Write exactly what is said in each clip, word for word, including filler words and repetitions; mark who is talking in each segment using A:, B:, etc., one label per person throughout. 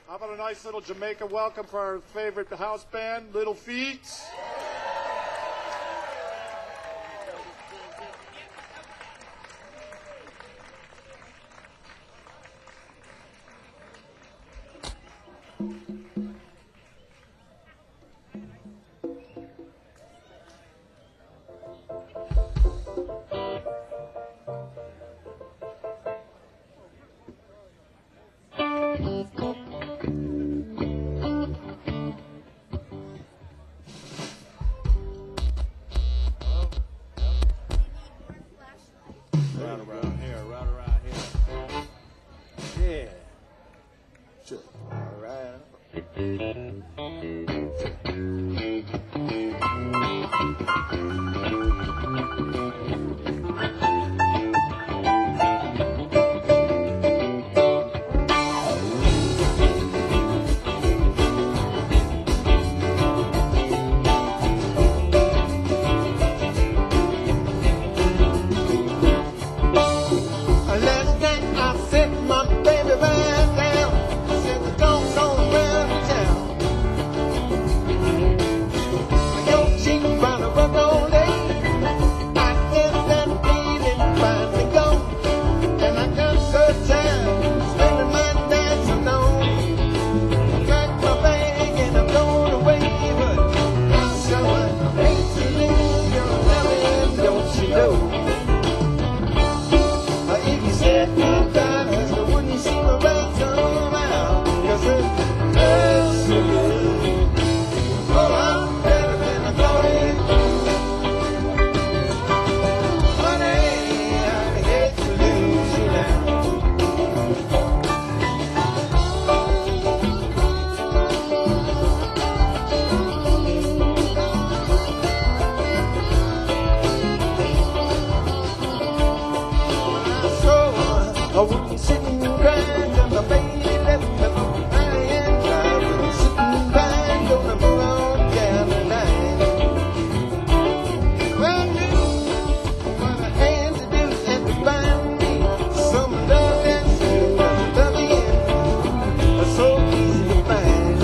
A: How about a nice little Jamaica welcome for our favorite house band, Little Feet? Right around here, right around here. Yeah. Sure. All right.
B: Last night I set my baby right down. Said we're going on around town. Your cheek round the rug all day. I guess that feeling finally gone. And I got good time spending my nights alone. Pack my bag and I'm going away, but I'm so I hate to lose your loving, don't you know? If you said goodbye, cause I wouldn't see my right somehow. Cause it feels so good. Oh, I'm better than I thought it. Honey, I hate to lose you now. So I wouldn't sit and cry till my baby left me high and dry. I wouldn't sit and cry, gonna move on down the line. Well, I knew what I had to do and to find me some love that's true. Cause love again is so easy to find.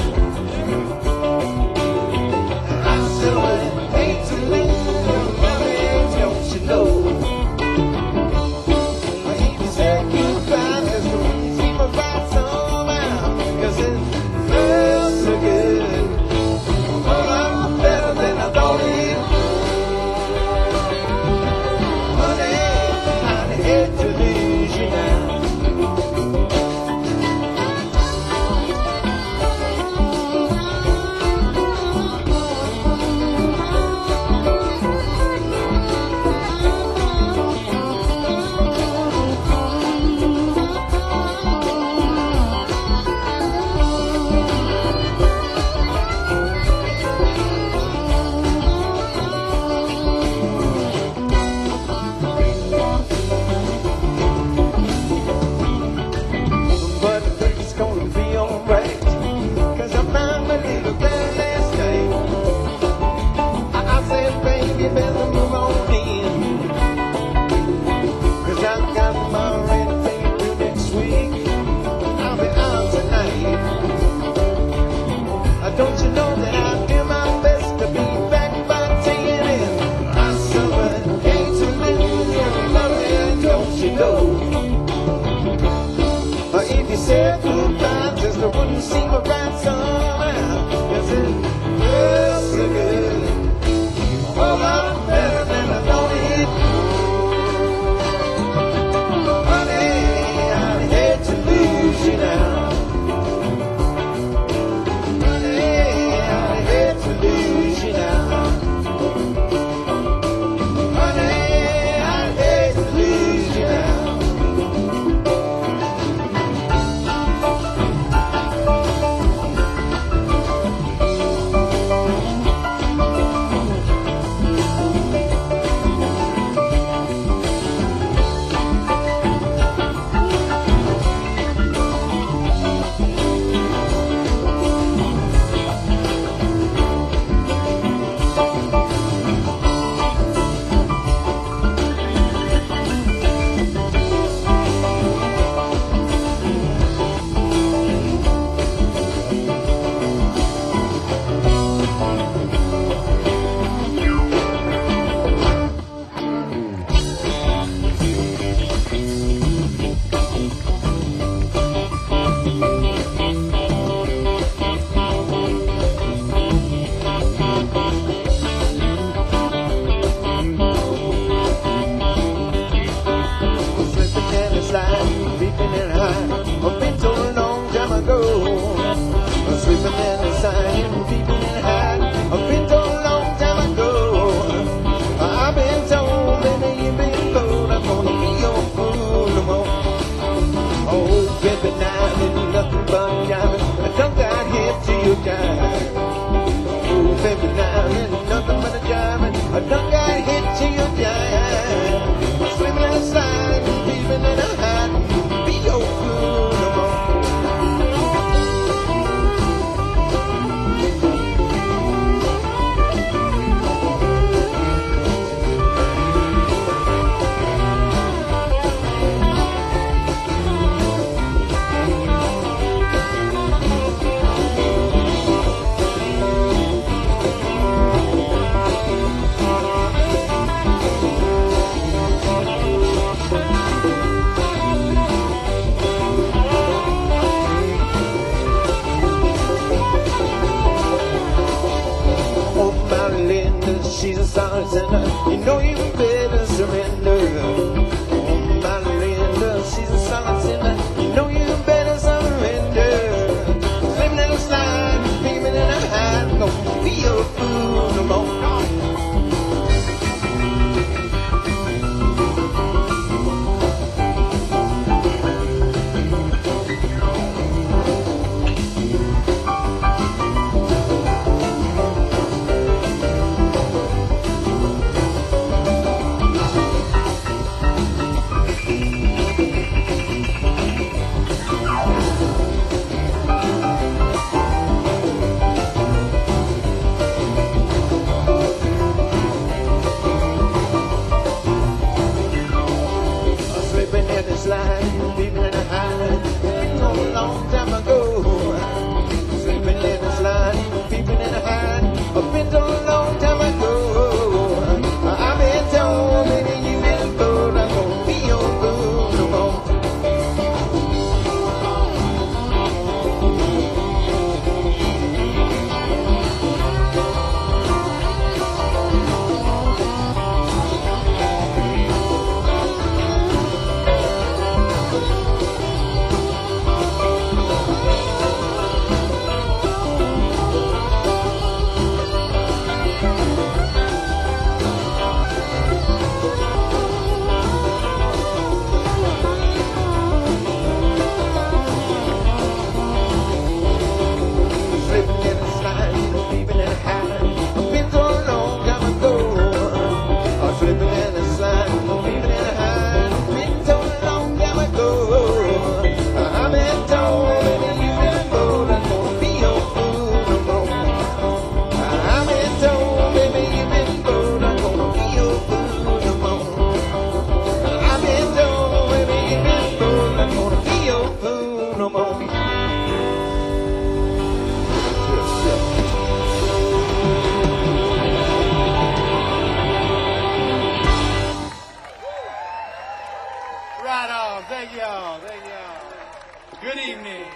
B: I still hate to lose your loving, don't you know? Say goodbye, cause we wouldn't see my right somehow. Cause it feels so good. Oh, I'm better than I thought it. Honey, I'd hate to lose you now. But I think it's gonna be alright. Cause I found my little girl last night. I, I said, baby, you better move on in. Cause I've got my rent paid due next week. I'll be out tonight. Uh, don't you know that I do my best to be back by ten? And I suffer, hate to lose your loving, don't you know? Or if you said goodbye, just I wouldn't see my right somehow. Cause it feels so good. Oh, I'm better than I thought it. Honey, I'd hate to lose you now. Honey, I'd hate to lose you now. Honey, I'd hate to lose you now. long time ago. Sleeping in a slide, peeping in a hand. I've been so long time ago. I've been told, baby, you been told I'm gonna be your fool no more.
A: Right on. Thank y'all. Thank y'all. Good evening.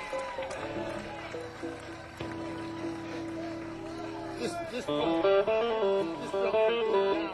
A: Just, just, just don't go down.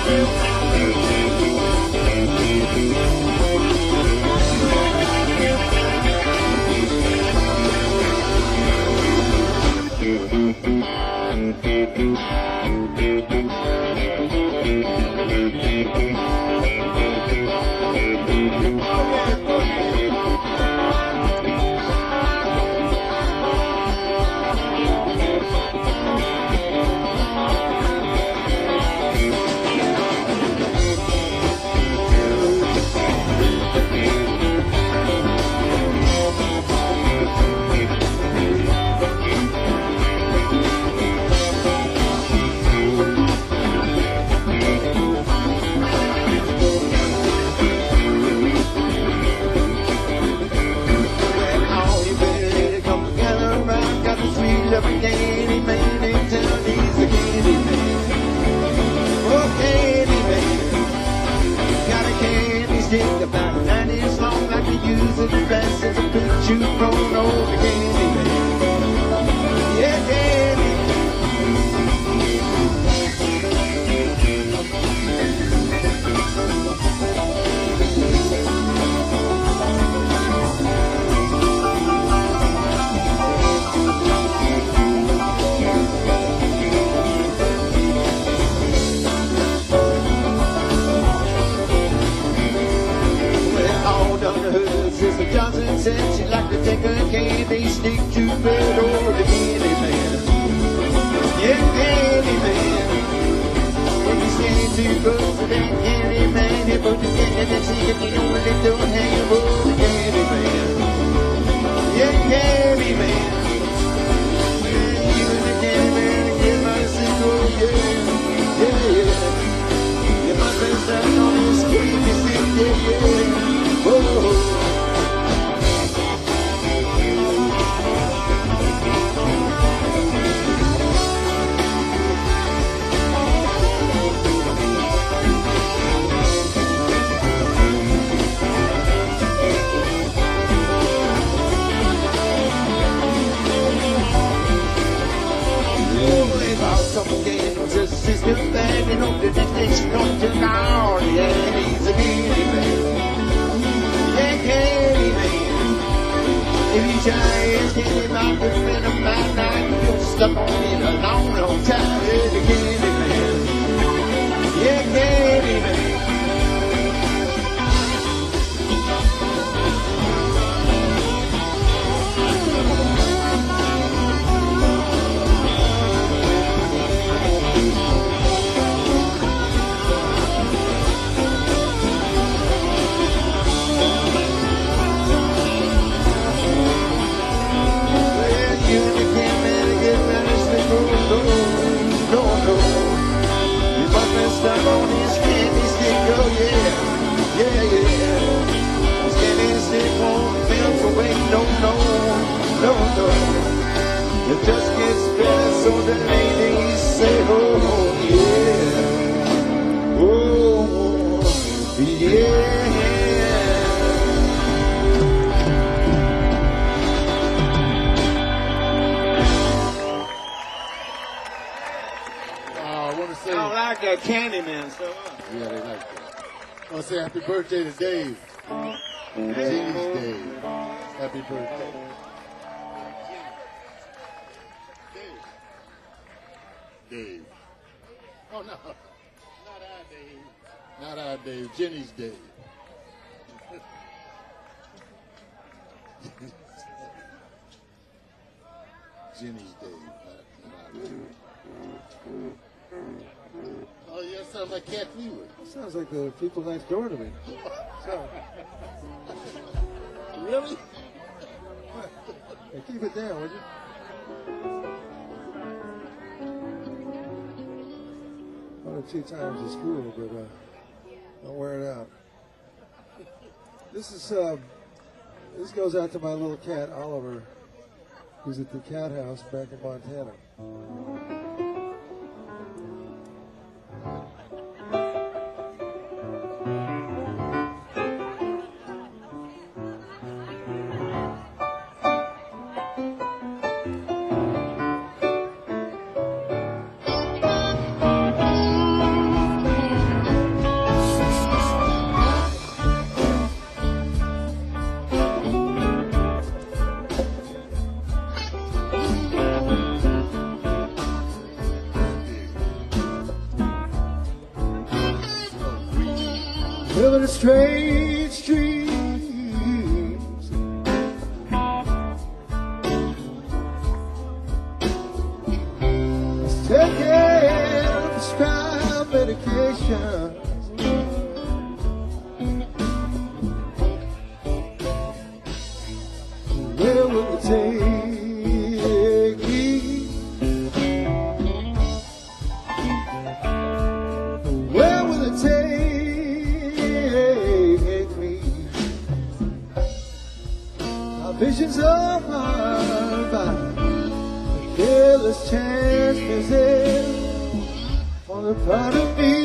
A: Birthday to Dave. Jeannie's Dave. Happy birthday. Dave. Dave. Oh, no. Not our Dave. Not our Dave. Jenny's Dave. Jenny's Dave. Not, not our Dave. Oh, yeah, sounds like Cat Weaver.
C: Sounds like the people next door to me. So,
A: really?
C: Hey, keep it down, would you? One or two times is cool, but uh, don't wear it out. This is uh, this goes out to my little cat Oliver, who's at the cat house back in Montana. living in strange dreams. Taking prescribed medication. Where will it take me? Where will it take me? Our visions of our body. Careless chances on the part of me.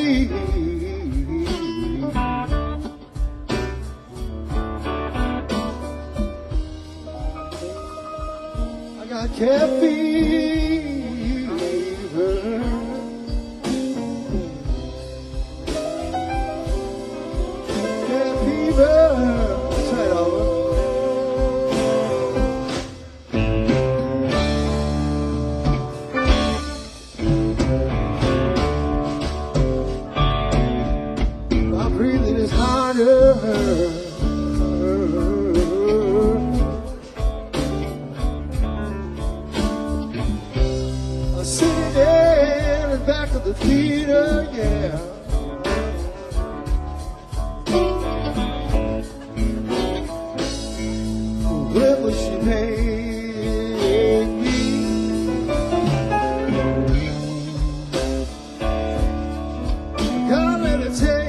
C: I got caffeine fever. Cat fever. That's right, Oliver. Breathing is harder. I'm sitting there in the back of the theater, yeah. When will she make me? God, let it take.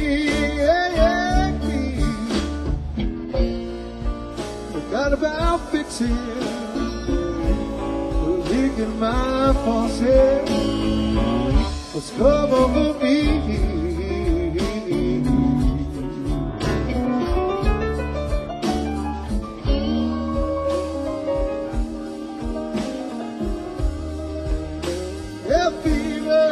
C: Forgot about fixing the leak in my faucet. What's come over me? Yeah, fever.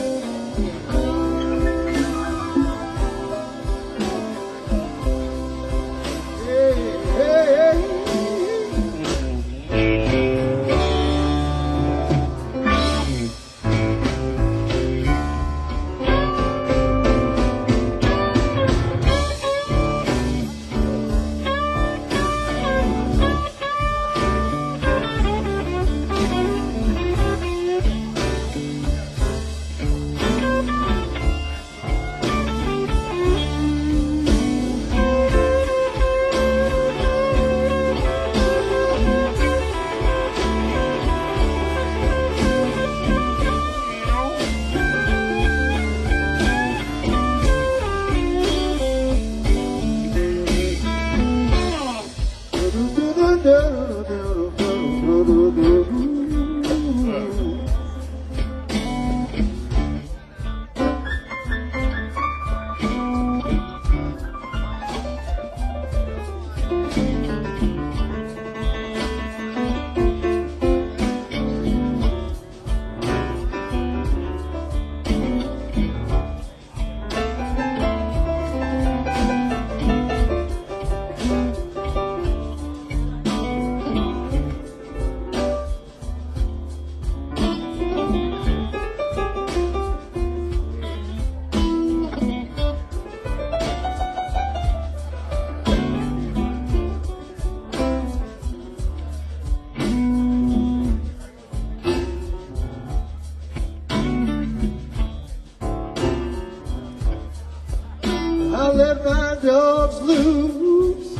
C: I let my dogs loose,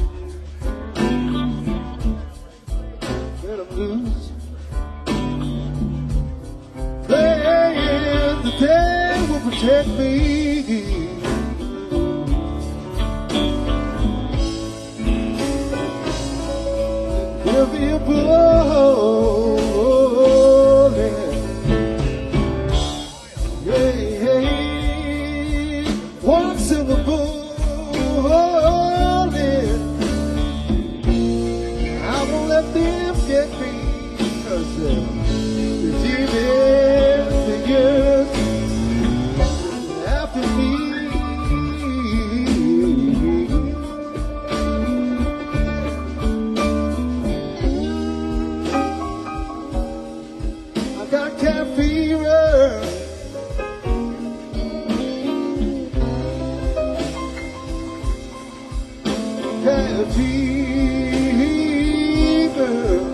C: let them loose, praying the day will protect me. Give me a blow, yeah, yeah, one silver bullet. I won't let them get me, 'cause they're the demons, the years after me. fever.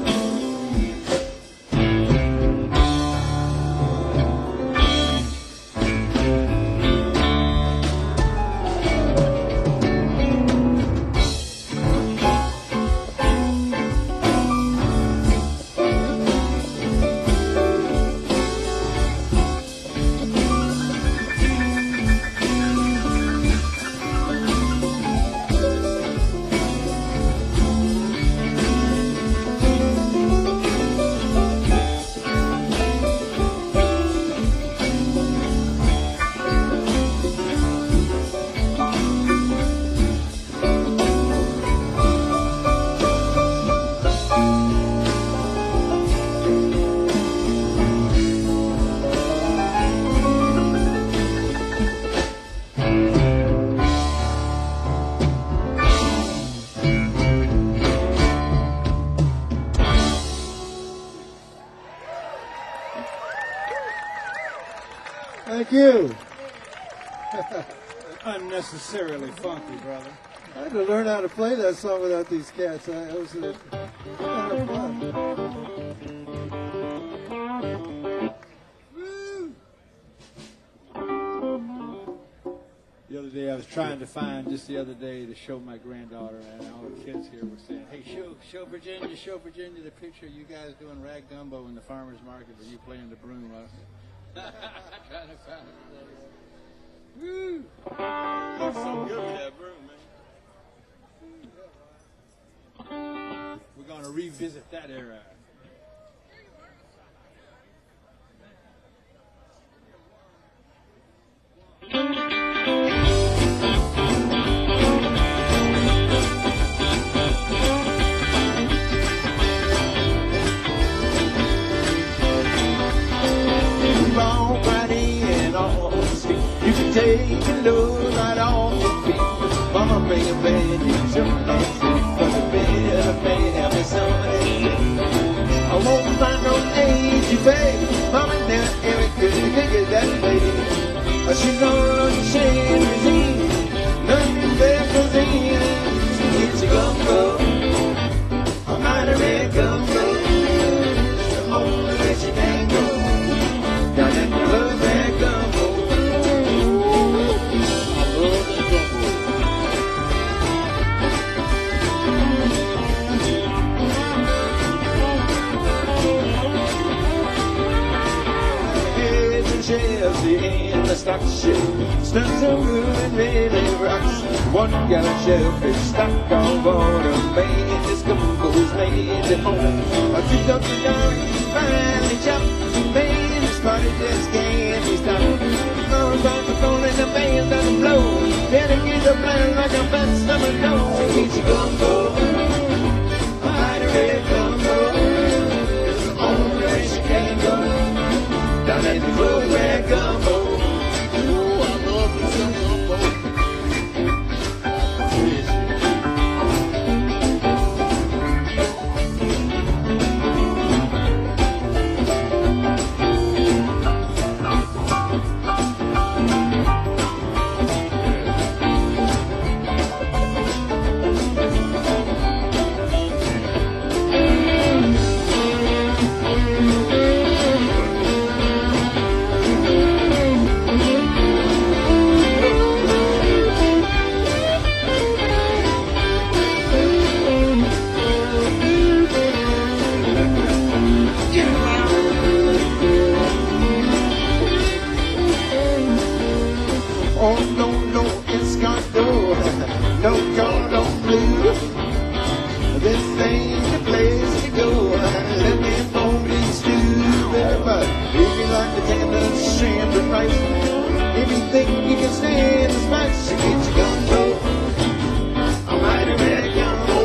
C: Thank you.
D: Unnecessarily funky, brother.
C: I had to learn how to play that song without these cats. I, it was a lot of fun.
D: The other day I was trying to find, just the other day, to show my granddaughter, and all the kids here were saying, hey, show show Virginia, show Virginia the picture of you guys doing rag gumbo in the farmer's market and you playing the broom. Trying to find it. Woo! Looks so good with that broom, man. We're going to revisit that era.
B: Take a load right off your feet. Mama bring a bed, you jump and sleep. But the bed, a man, have me something. I won't find no lazy baby. Mama now, every good nigga that lady. She's gonna change regime. Nothing bad goes in. It's a gumbo. I'm not a red gumbo. The only way she can go. Down in the hood, red gumbo. Chelsea in the stock show. Stuns so good and really rocks. One gallon shellfish stock on board a man. This gumbo's made at home. I picked up the gun, finally chopped. Man, this party just can't be stopped. I'm about to phone and the band's on the blow. Better get a plan like a fat stomach nose. Eat your gumbo. I had a red gumbo. It's the only way she can go. Down at the road where gumbo.
A: Oh, I love me some gumbo.
B: Oh no, no, it's got no, no color, no blue. This ain't the place to go. Let me know these two very much. If you like the tender shrimp and rice, if you think you can stand the spice, you get your gumbo. I'm mighty red gumbo.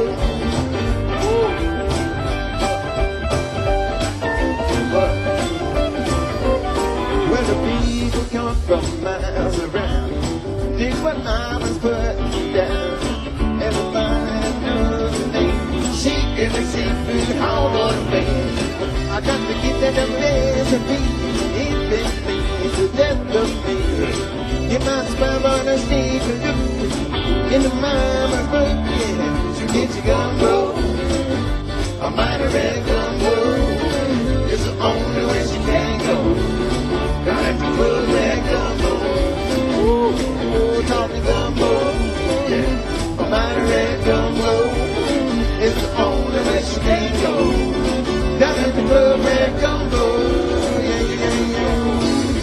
B: Where the people come from miles around. Dig what I was putting down. Everybody knows the name. Shaking the seafood, how on me. I got to get that recipe. It's been me, the death of me. Get my spam on a steak and look in the mama's book, yeah. She get your gumbo. A mighty red gumbo. It's the only way she can go. Got to put red gumbo. Ooh, talking gumbo. Yeah. A mighty red gumbo. It's the only way she can go. Down at the club, red gumbo. Yeah, yeah, yeah.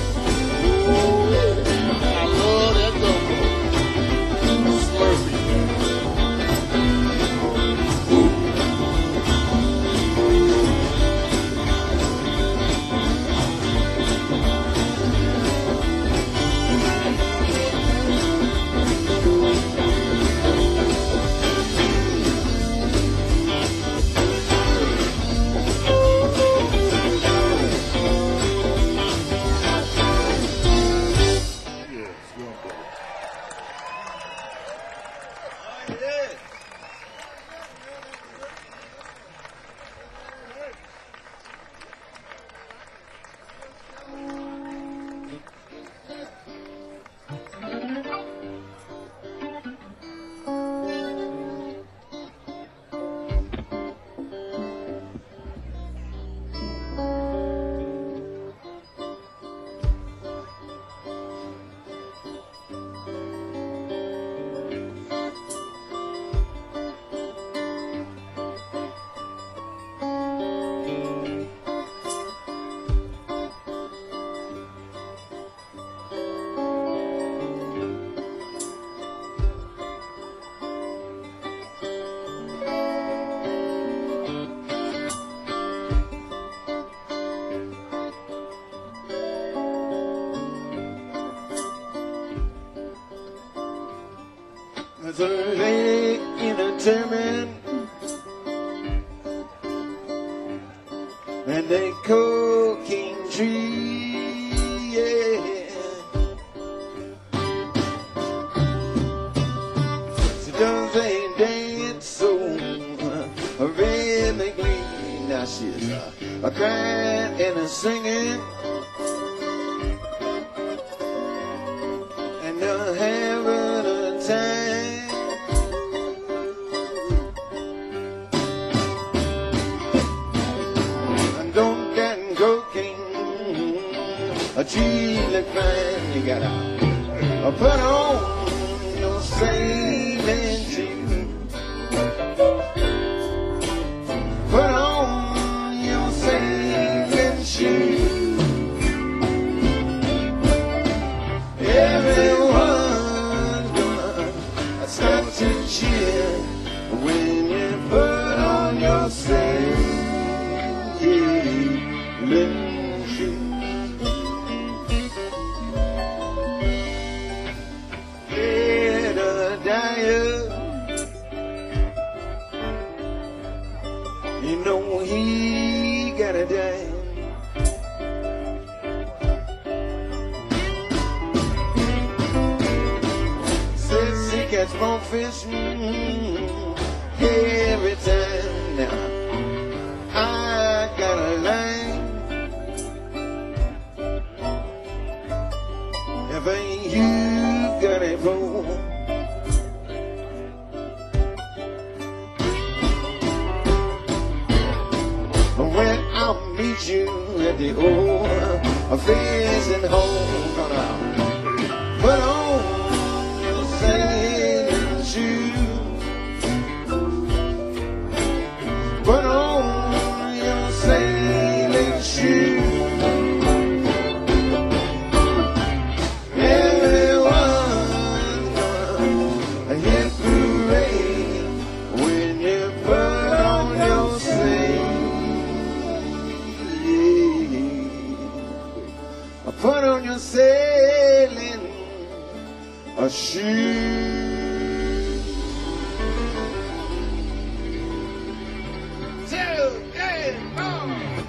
A: I love that gumbo. Slurpee.
B: There's a lady in a tenement, and a cocaine tree, yeah. She does a dance so rhythmically. Now she's uh, a crying and a singing, and a having a time. A tree look fine, you gotta uh, put on your sailing shoes. Put on your sailing shoes. Everyone's gonna start to cheer when you put on your sailing shoes. You know he gotta die. Says he catch more fish mm, every time. Now I got a line. If ain't you got a phone. When I'll meet you at the old fishing hole, gonna put on your sailing shoes. Put on your sailing shoes. Everyone's gonna hit the rain when you put on your sailing. Put on your sailing a shoe. Two, three, four.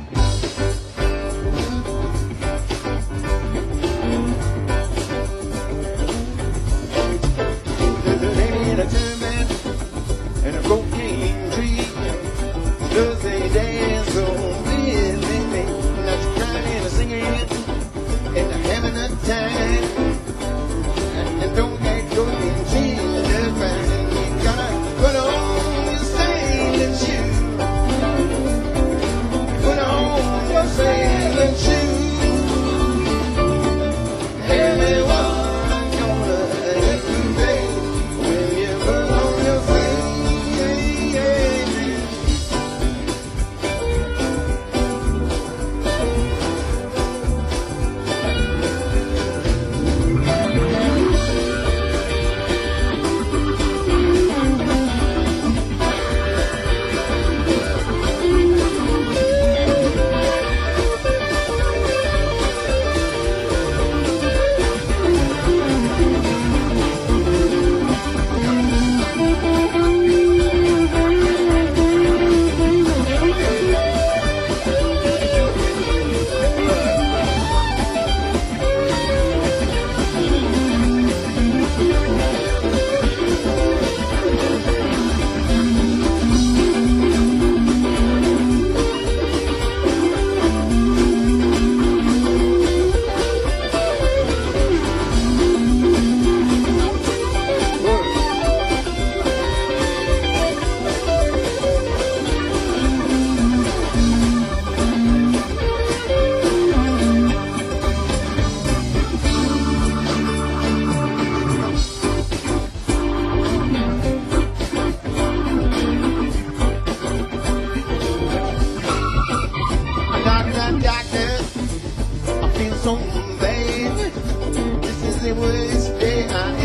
B: There's a lady in a turban and a cocaine tree. Does a dance so rhythmically, not you crying and singing. And having a time, and, and don't get going.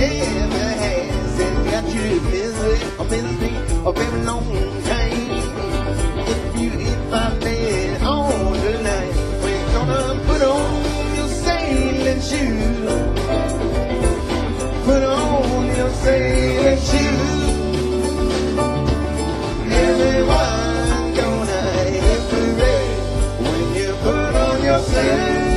B: ever has, and got you misery, a misery of every long time. If you if I bed all the night, we're gonna put on your sailing shoes. Put on your sailing shoes. Everyone gonna hit the parade when you put on your sailing shoes.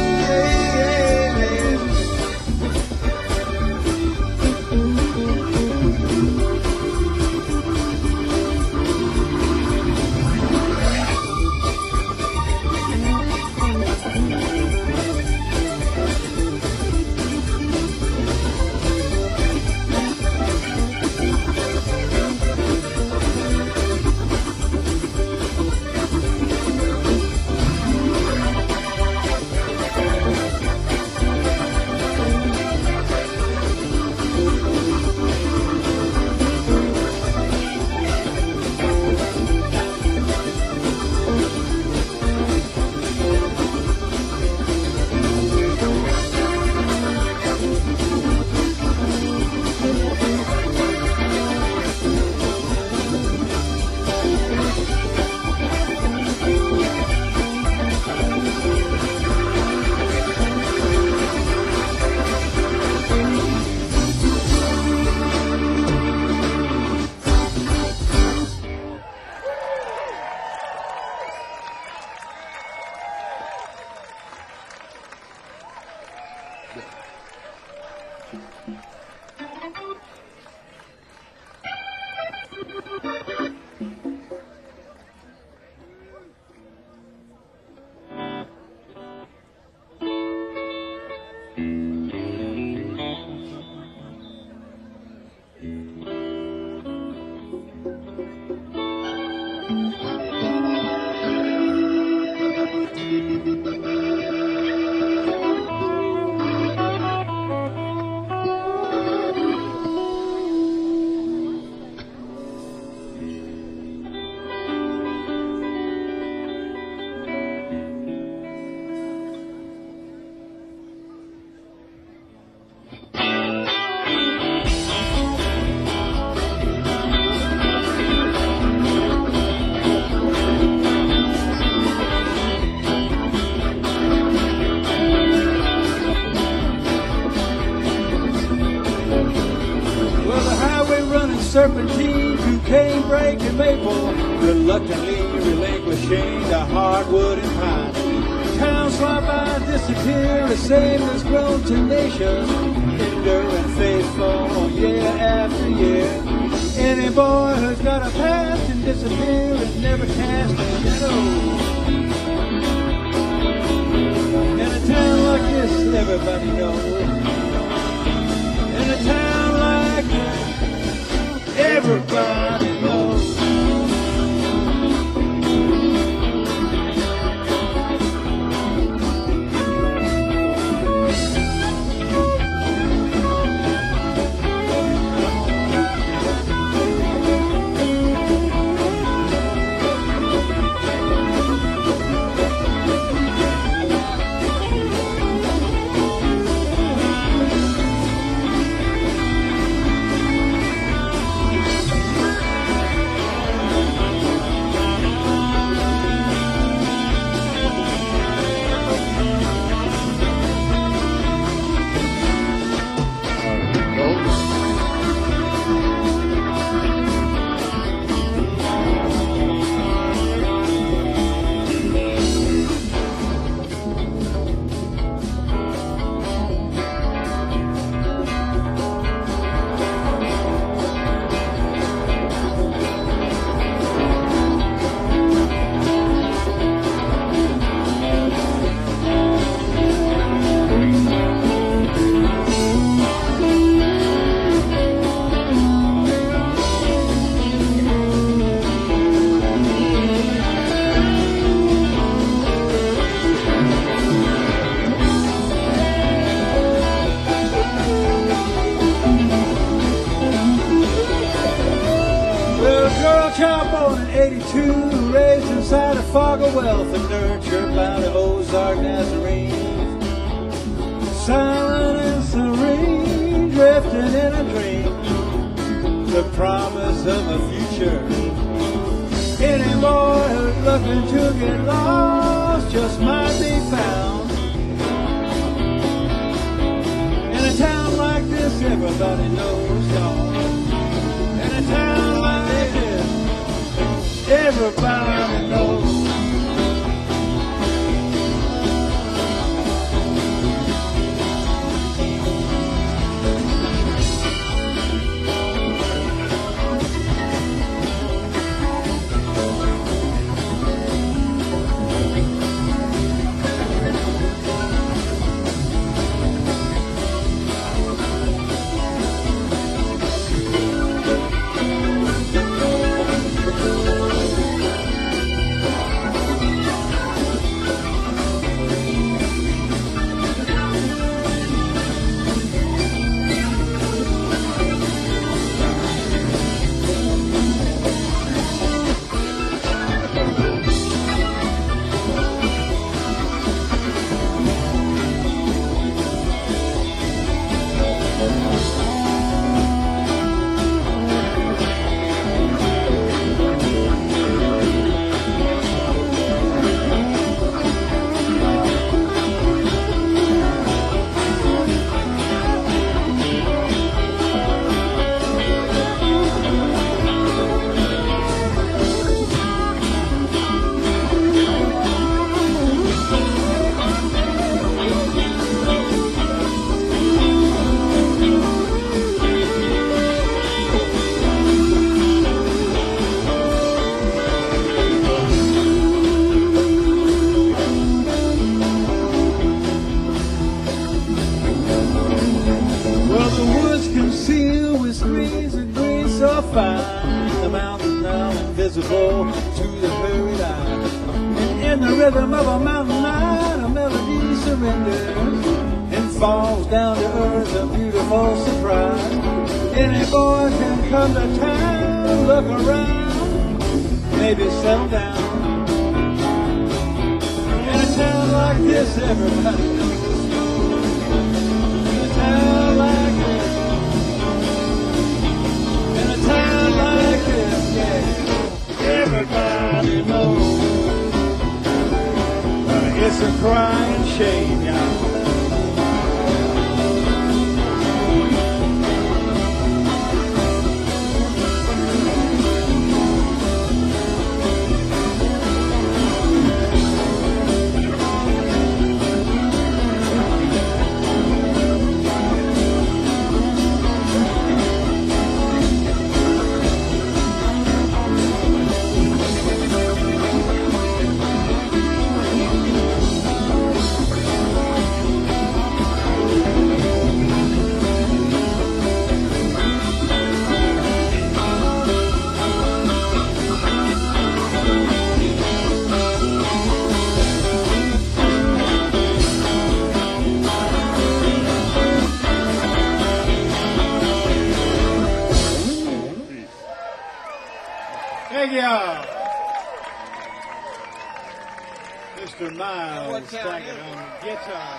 D: Serpentine through canebrake and maple, reluctantly relinquishing the hardwood and pine. Towns fly by, disappear, the same as grown tenacious, enduring faithful year after year. Any boy who's got a past and disappear is never cast a shadow. In a town like this, everybody knows. In a town like this, everybody knows. eighty-two, raised inside a fog of wealth and nurtured by the Ozark Nazarenes. Silent and serene, drifting in a dream, the promise of a future. Any boy who's looking to get lost just might be found. In a town like this, everybody knows y'all. In a town like this, everybody knows. The mountains now invisible to the buried eye. And in the rhythm of a mountain night, a melody surrenders and falls down to earth, a beautiful surprise. Any boy can come to town, look around, maybe settle down. In a town like this, everybody knows. In a town like this, in a town like this, yeah, everybody knows. Uh, it's a crying shame, y'all. Thank y'all. Mister Miles Taggart on guitar.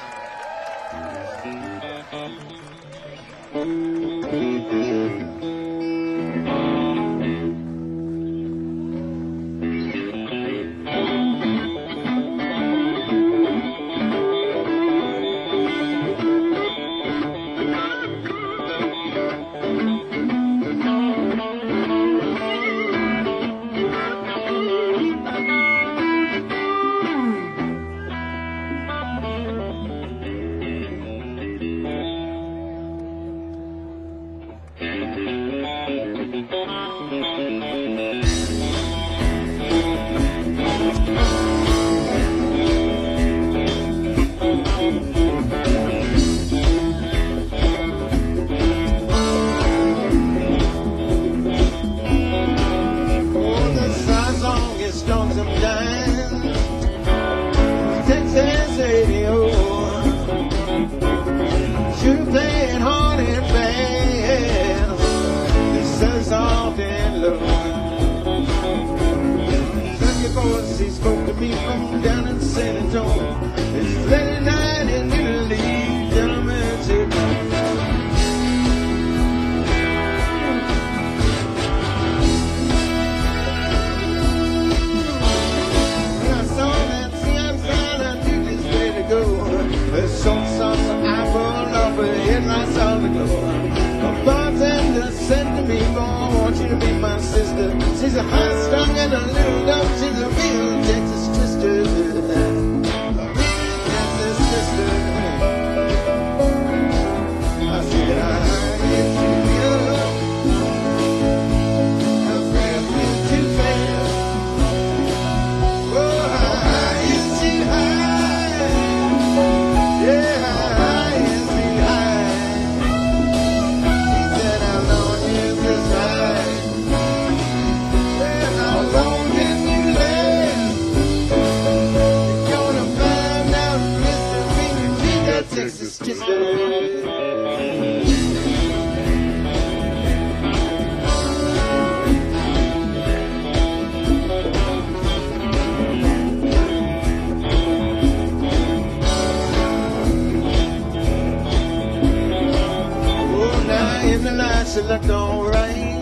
D: He spoke to me from down in San Antonio. It's late night in Italy, gentlemen said,
B: night she looked alright.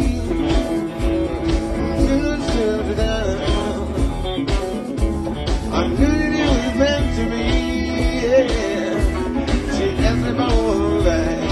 B: I knew that it was meant to be, yeah. She asked me if I was right.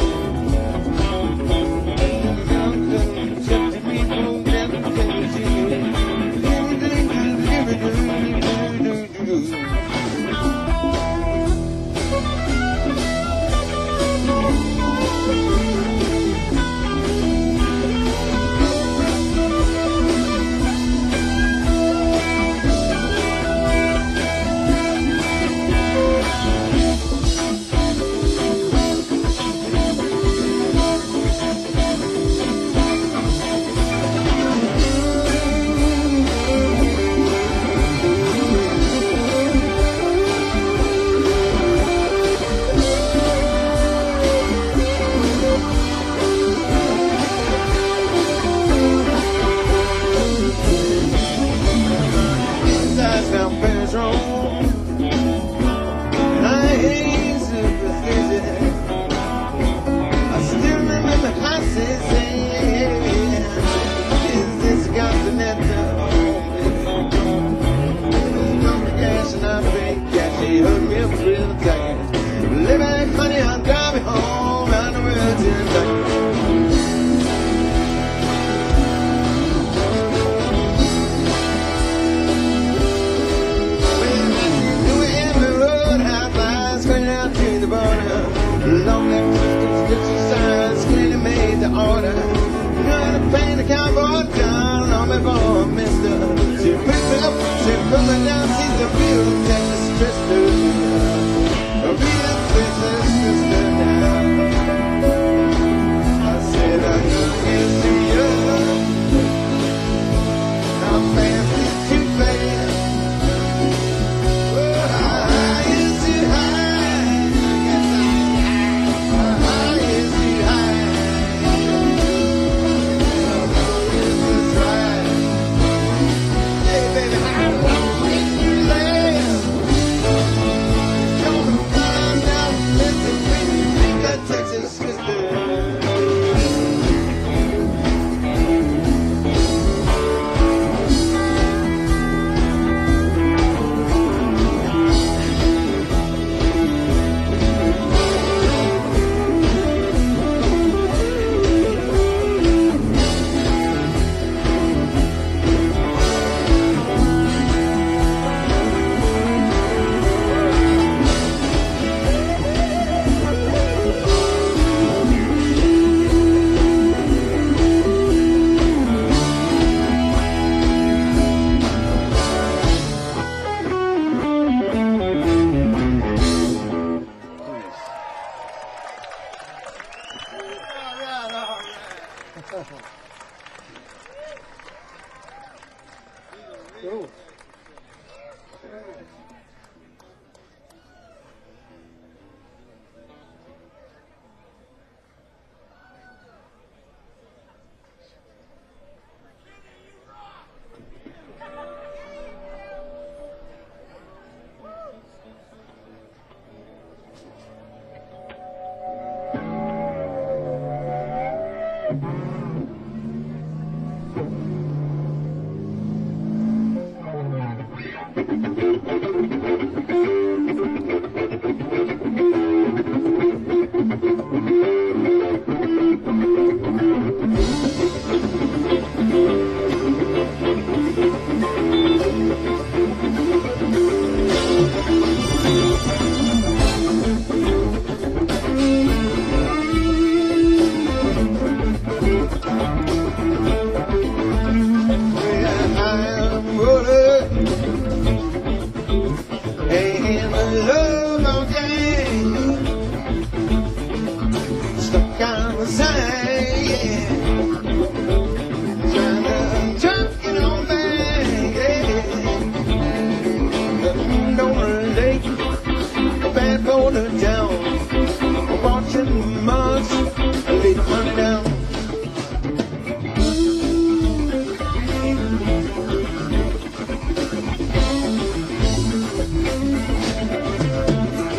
C: Cool.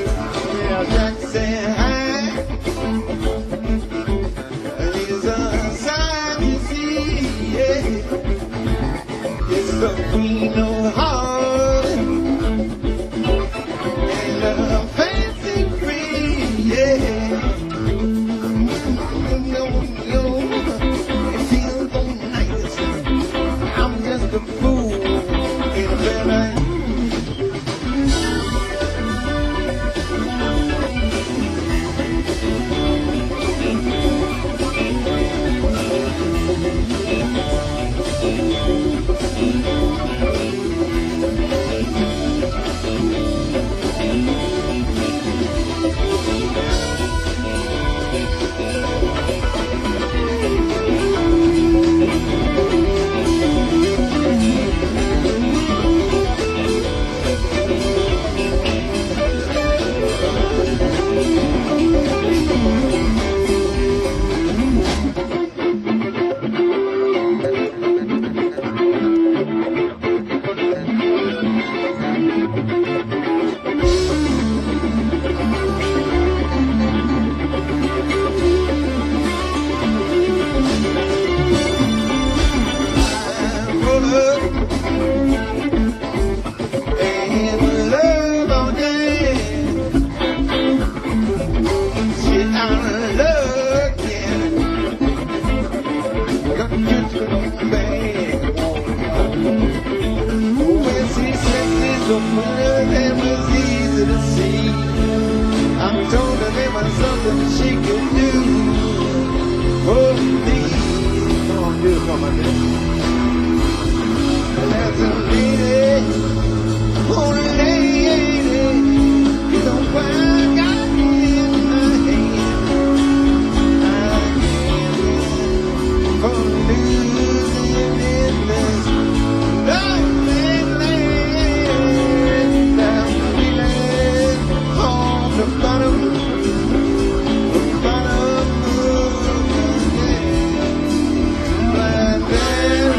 B: Jack said hi. He's a bad. When she said it's open, it was easy to see. I told her there was something she could do for me. Come on, do it for my baby. That's a lady, oh lady, you don't quite got me in my hand. I can't for losing in this lonely land. I'm feeling on the bottom, the bottom of the land. Like that.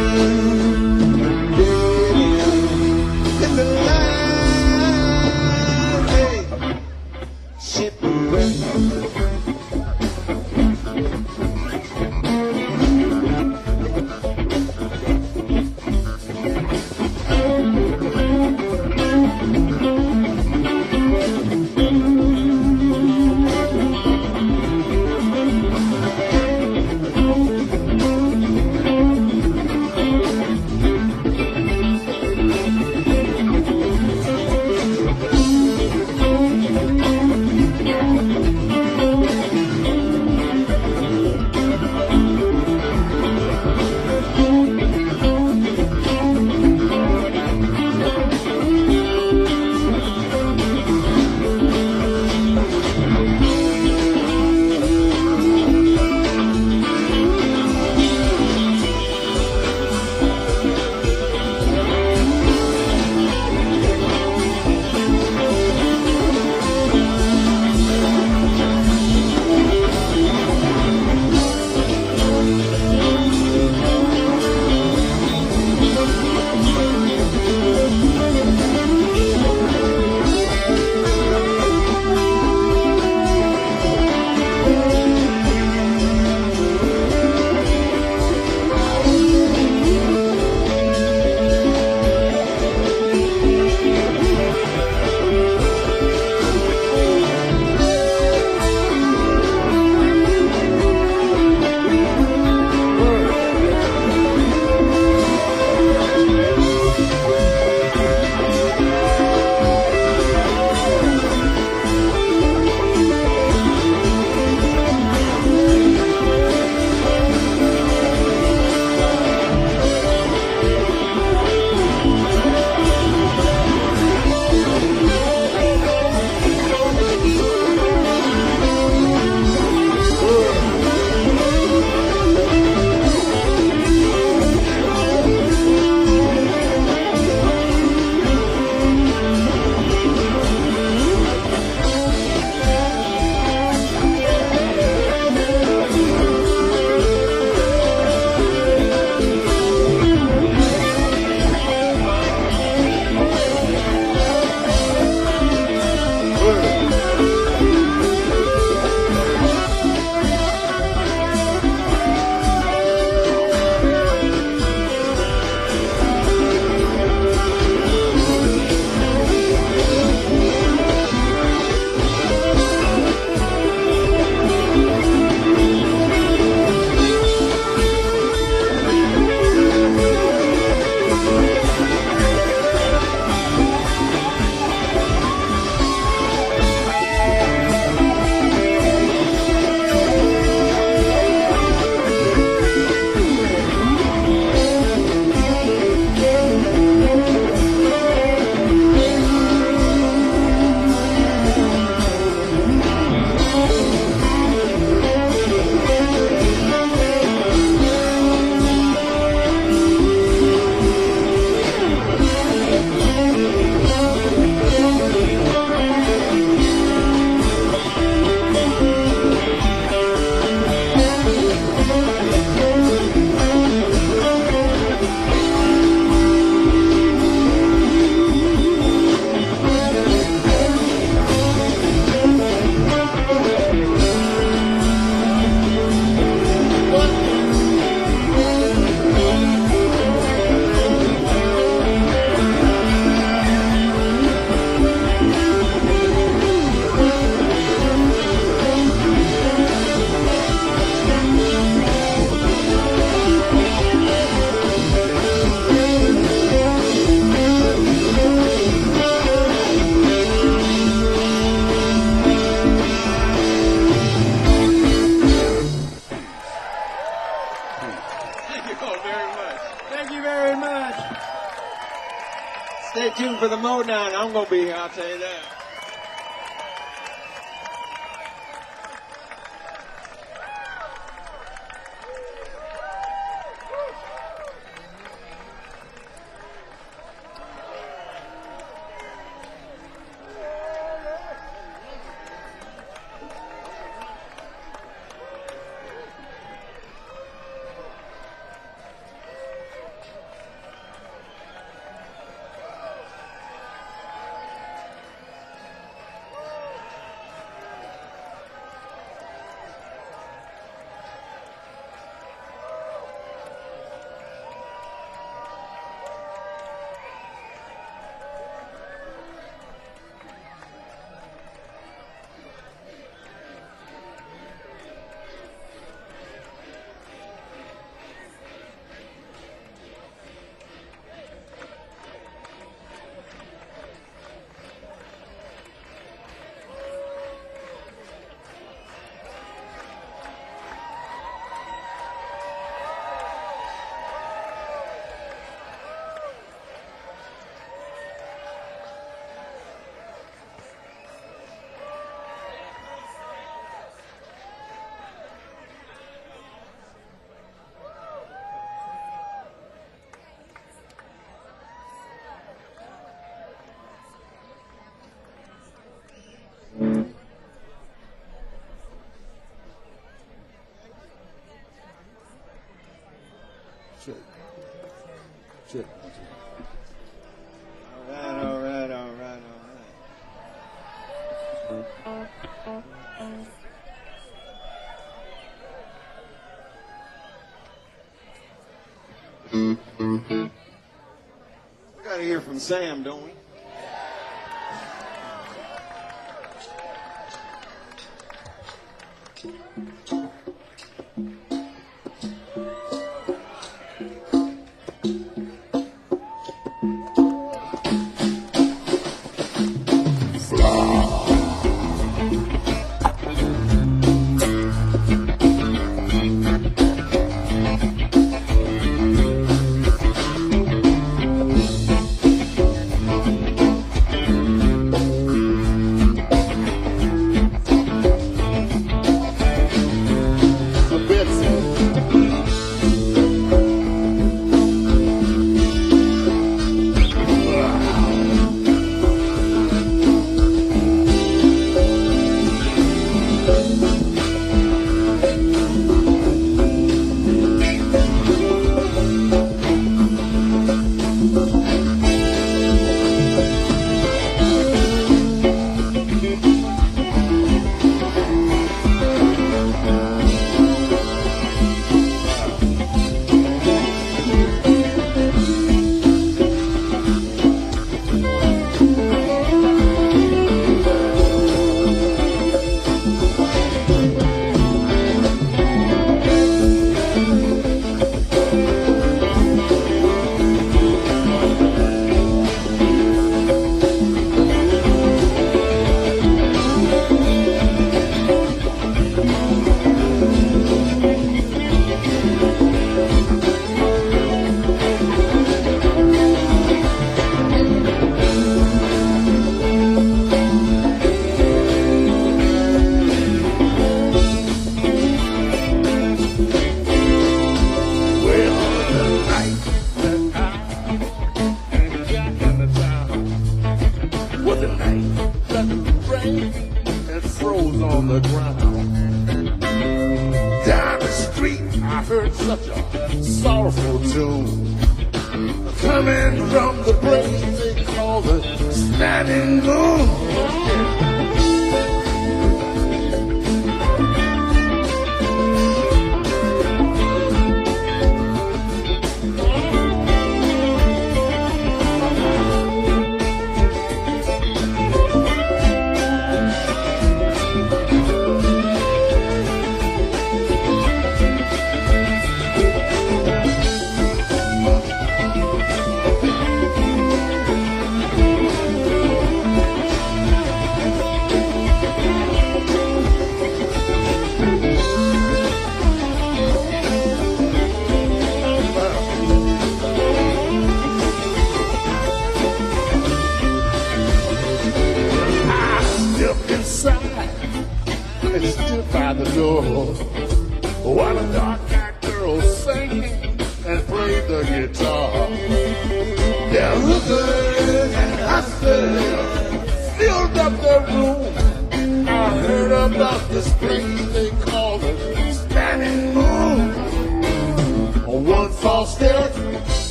D: Thank you all very much. Thank you very much.
B: Stay tuned for the Modown. I'm going to be here, I'll tell you that.
A: Check. Check.
B: All right, all right, all right, all right. We got to hear from Sam, don't we?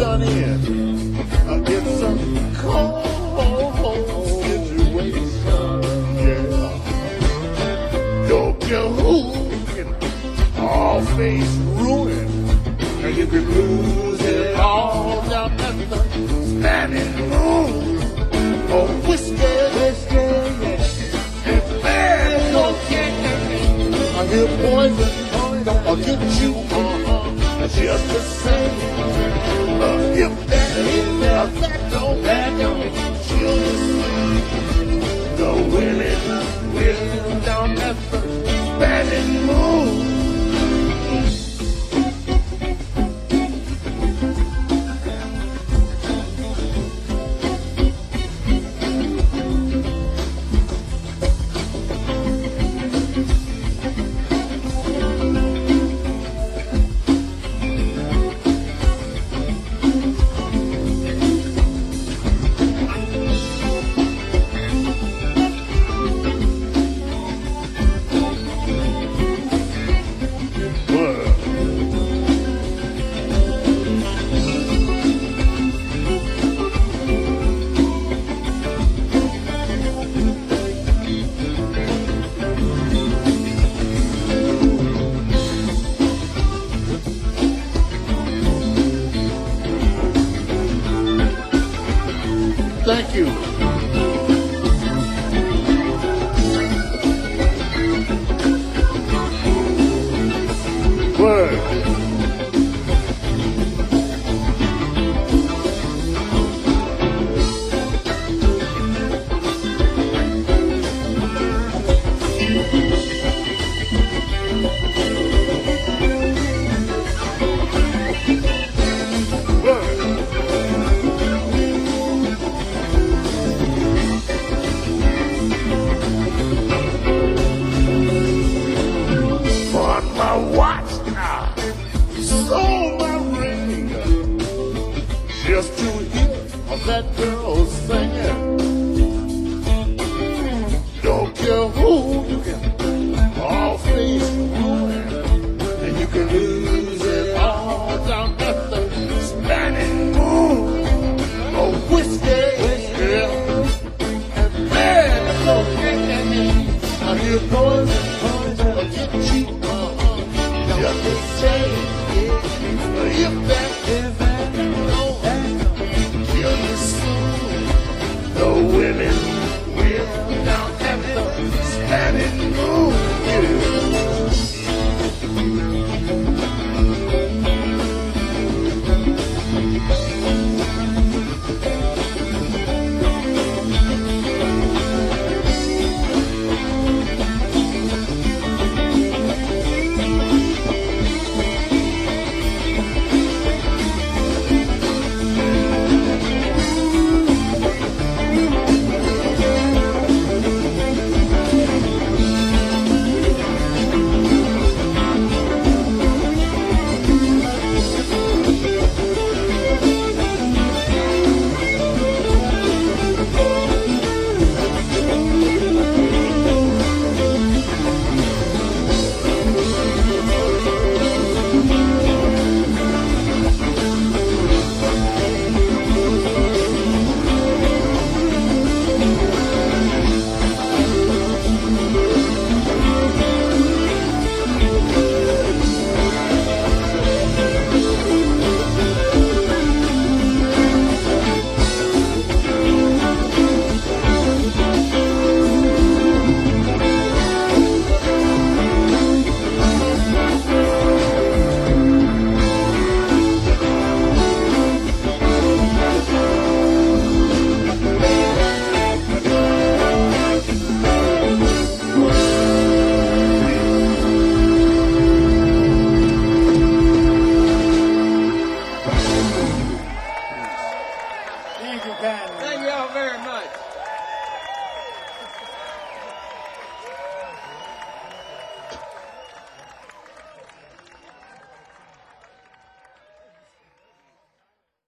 A: sun in. I get some cold situation. Yeah. Don't care who can all face ruin. And you can lose it all down at the Spanish Moon. Oh, whiskey, whiskey, yeah. And man, cocaine. I hear poison, I'll get you, uh-huh, just the same. Uh, if that, if that, that don't, that don't, chill the sea. The willing, willing down at the Spanish Moon. Thank you. Word. Just to hear that girl singing. Don't care who you can all face ruin, and you can lose it all down at the Spanish Moon. Oh, whiskey, whiskey, and man, cocaine. I hear poison, poison, I'll get you, uh-huh, just the same. If that